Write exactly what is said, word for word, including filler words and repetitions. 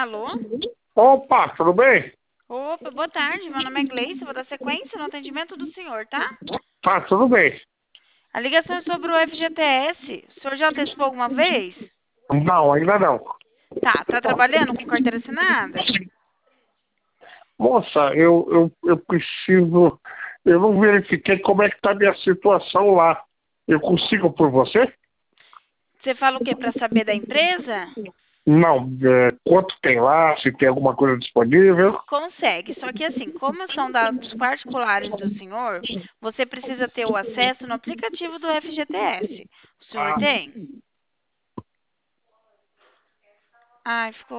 Alô? Opa, tudo bem? Opa, boa tarde. Meu nome é Gleice. Vou dar sequência no atendimento do senhor, tá? Tá, tudo bem. A ligação é sobre o F G T S. O senhor já antecipou alguma vez? Não, ainda não. Tá. Tá trabalhando com carteira assinada? Moça, eu, eu, eu preciso... Eu não verifiquei como é que tá a minha situação lá. Eu consigo por você? Você fala o quê? Pra saber da empresa? Não, é, quanto tem lá, se tem alguma coisa disponível. Consegue. Só que assim, como são dados particulares do senhor, você precisa ter o acesso no aplicativo do F G T S. O senhor Ah, tem? Ai, ficou